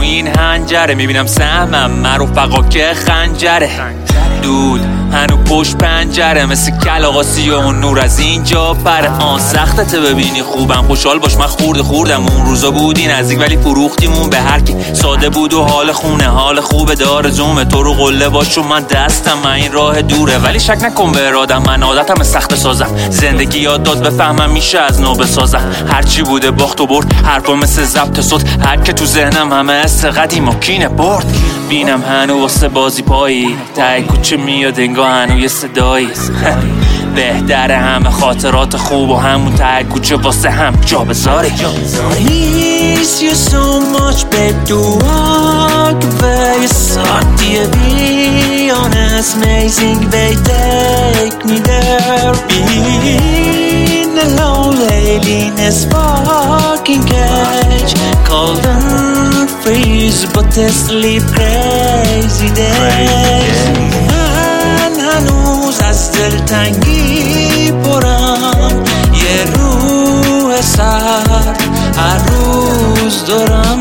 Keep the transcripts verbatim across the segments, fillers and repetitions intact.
این هنجره، میبینم سهمم من رفقا که خنجره. دود هنو پشت پنجره مثل کلاغاسی و اون نور از اینجا پره. آن سختته ببینی خوبم خوشحال باش، من خورده خوردم اون روزا بودی نزدیک ولی فروختیمون به هر کی. ساده بود و حال خونه حال خوبه داره زومه، تو رو قله باش و من دستم، من این راه دوره ولی شک نکن به ارادم، من عادتم سخت سازم. زندگی یاد داد بفهمم میشه از نو بسازم. هرچی بوده باخت و برد، حرفا مثل ضبط صوت، هر که تو ذهنم همه است قدیم و کینه برد. بینم هنو واسه بازی پایی ته کوچه میاد انگاه هنو یه صدایی. بهتره همه خاطرات خوب و همون ته کوچه واسه هم جا بذاری. Miss you so much babe, do walk away. Sorti e be honest, amazing babe, take me there. Being alone lately in a sparking cage, cold and freeze but they sleep crazy days. من هنوز از دلتنگی پرم، یه روح سرد هر روز دارم.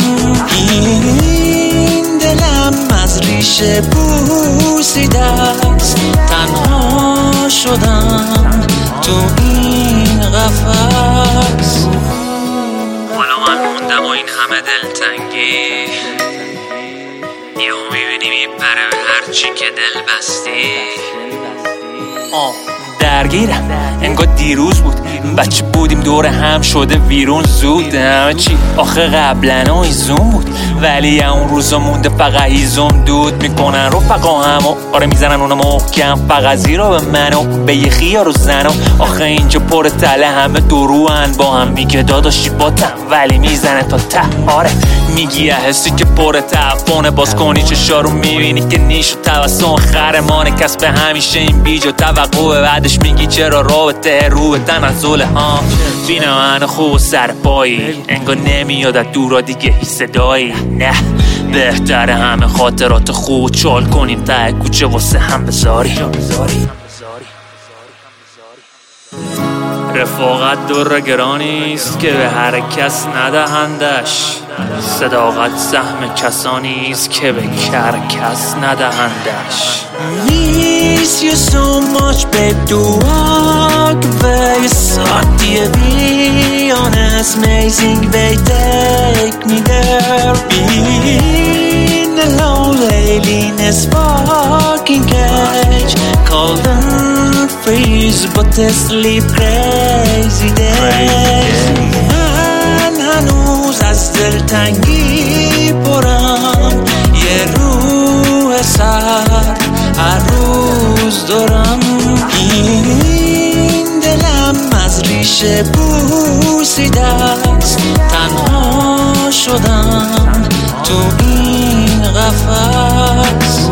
این دلم از ریشه بوسیده است، تنها شدم تو این قفس. حالا من موندم و این همه دلتنگی، یهو میبینی میپره به هر چی که دل بستی. آه درگیرم انگار دیروز بود، بچه بودیم دور هم شده ویرون زود. همه چی آخه قبلا ایزون بود ولی اون روزا مونده فقط هیزم دود میکنن رفقا همو آره میزنن اونو محکم، فقط زیرا به منو به یه خیار و زنو. آخه اینجا پر تله همه دروان با هم، میگه داداشی باتم ولی میزنه تا ته. آره میگی حسی که پر تعفونه، باز کنی چشارو میبینی که نیش و توسن خرمانه کس به همیشه این بیج و توقعه. بعدش میگی چرا رابطه رو به تنزله ها. بینه من خوب و سر پایی انگار نمیاد از دورا دیگه صدایی. نه بهتره همه خاطرات خوب و چال کنیم ته کوچه واسه هم بذاری. رفاقت در گرانیست که به هر کس ندهندش، صداقت سهم کسانیست که به هر کس ندهندش. Miss you so much babe, do walk away. Sorti e be honest, amazing babe, take me there. Being alone lately in a sparking cage, cold and freeze but they sleep crazy days. من هنوز از دلتنگی پرم، یه روح سرد هر روز دارم. این دلم از ریشه بوسیده است، تنها شدم تو این قفس.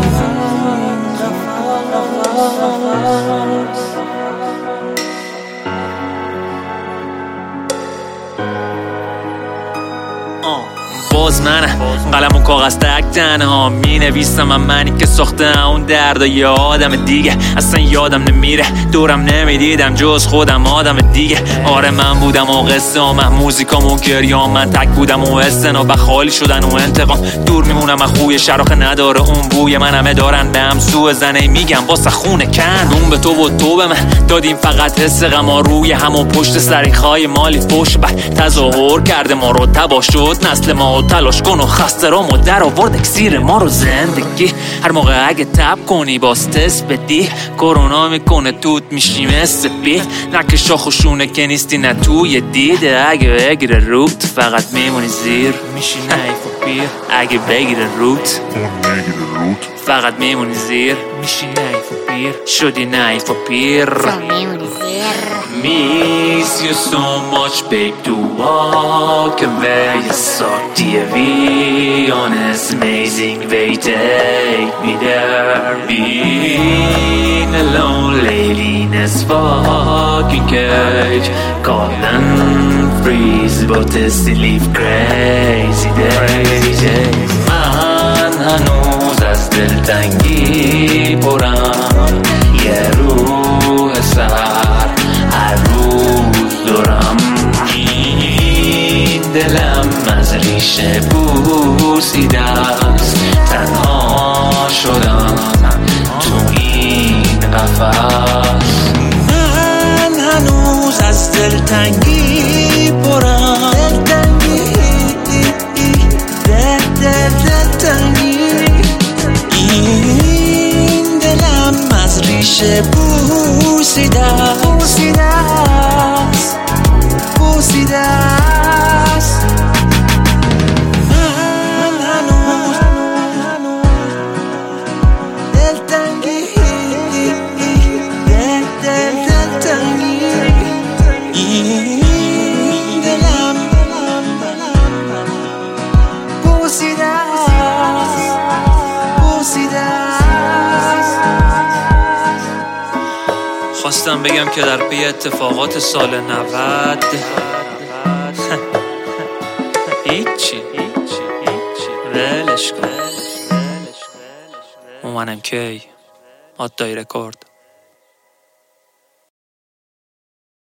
باز منه قلم و کاغذ تک تنها می نویسم، من منی که ساخته اون درد و یه آدم دیگه. اصلا یادم نمیره دورم نمیدیدم جز خودم آدم دیگه. آره من بودم و قصه آمه موزیکام و گریام، من تک بودم و استنا و خالی شدن و انتقام. دور میمونم من خوی شراخه نداره اون بوی، من همه دارن به هم سوء زنه میگم واسه خونه کن. اون به تو و تو به من دادیم فقط حس غما روی هم و پشت سریخای مالی فوش بر تظاهر کرده ما رو تبا شد نسل ما. تلاش کن و خسته را مدر آورد اکسیر ما رو زندگی. هر موقع اگه تب کنی باز تست بدی، کرونا میکنه توت میشی مثل بی. نکه شاخ و شونه که نیستی نه توی دیده، اگه بگیره روت فقط میمونی زیر میشی نیف و پیر. اگه بگیره روت فقط میمونی زیر میشی نیف و پیر. شدی نیف و پیر. Miss you so much babe, to walk away. Sorti e be honest, amazing babe, take me there. Being alone lately in a fucking cage, cold and freeze but they still live crazy days. من هنوز از دلتنگی پرم، یه روح سر هر روز دارم. این دلم از ریشه بود بوسیده است. تنها شدم تو این قفس. من هنوز از دلتنگی پرم، دل دل دلتنگی. این دلم از ریشه بوسیده است، بوسیده است. من هنوز دلتنگی، دل دل دلتنگی. این دلم بوسیده است، بوسیده است. خواستم بگم که در پی اتفاقات سال نود هیچی ولش کن. اومنم کی مادای رکورد.